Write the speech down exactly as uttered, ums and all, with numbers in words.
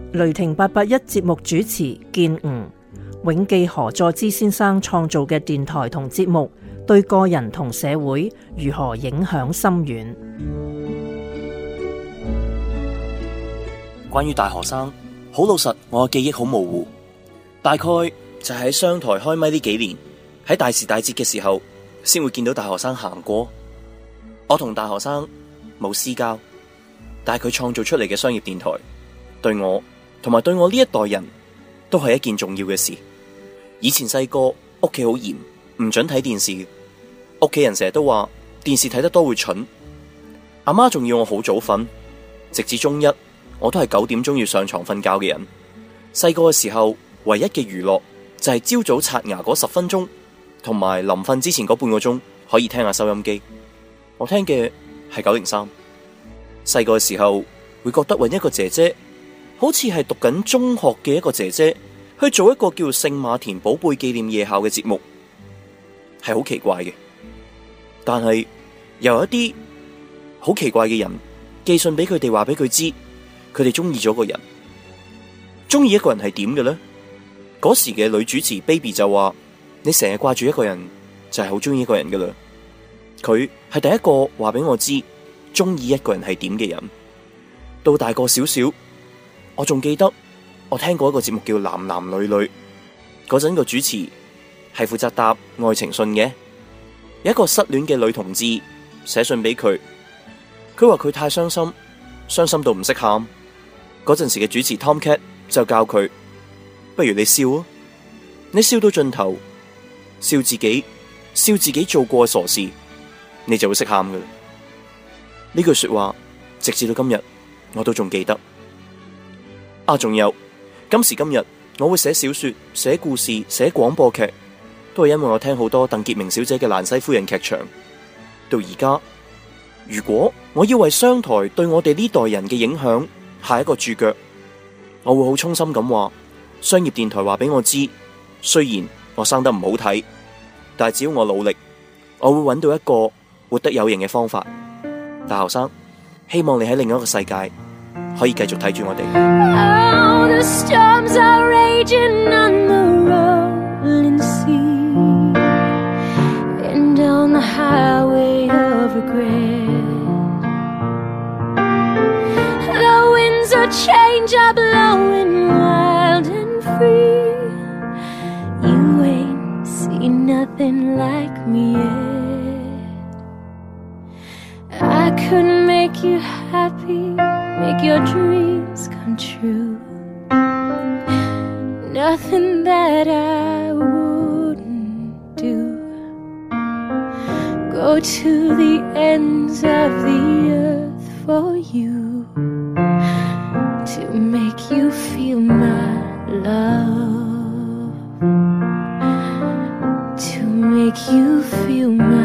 雷霆八八一節目主持建吾，永記何佐芝先生創造嘅電台同節目對個人同社會如何影響深遠。 關於大學生，好老實，我嘅記憶好模糊，大概就係喺商台開咪呢幾年，喺大時大節嘅時候先會見到大學生行過。我同大學生冇私交，但係佢創造出嚟嘅商業電台對我同埋對我呢一代人都係一件重要嘅事。以前細個屋企好嚴，唔准睇電視，屋企人成日都話電視睇得多會蠢，阿媽仲要我好早瞓，直至中一我都係九點鐘要上床瞓覺嘅人。細個嘅時候唯一嘅娛樂就係朝早刷牙嗰十分鐘，同埋臨瞓之前嗰半個鐘可以聽下收音機。我聽嘅係九零三。細個嘅時候會覺得搵一個姐姐，好似係讀緊中學嘅一個姐姐去做一個叫聖馬田寶貝紀念夜校嘅節目，係好奇怪嘅。但係又有一啲好奇怪嘅人寄信俾佢哋，話俾佢知佢哋中意咗個人。中意一個人係點嘅呢？嗰時嘅女主持 Baby 就話：你成日掛住一個人就係好中意一個人噶啦。佢係第一個話俾我知中意一個人係點嘅人。到大個少少，我仲記得我聽過一個節目叫男男女女，嗰陣個主持係負責答愛情信嘅。有一個失戀嘅女同志寫信俾佢，佢話佢太傷心，傷心到唔識喊。嗰陣時嘅主持 Tomcat 就教佢：不如你笑啊，你笑到盡頭，笑自己，笑自己做過嘅傻事，你就會識喊噶啦。呢句說話直至到今日我都仲記得。啊，仲有今時今日我會寫小說、寫故事、寫廣播劇，都係因為我聽好多鄧潔明小姐嘅蘭西夫人劇場。到而家，如果我要為商台對我哋呢代人嘅影響下一個注腳，我會好衷心咁話：商業電台話俾我知，雖然我生得唔好睇，但係只要我努力，我會揾到一個活得有型嘅方法。大學生，希望你喺另一個世界可以繼續睇住我哋。 Oh, the storms are raging on the rolling sea, and on the highway of regret, the winds of change are blowing wild and free. You ain't seen nothing like me yet.I could make you happy, make your dreams come true. Nothing that I wouldn't do. Go to the ends of the earth for you, to make you feel my love, to make you feel my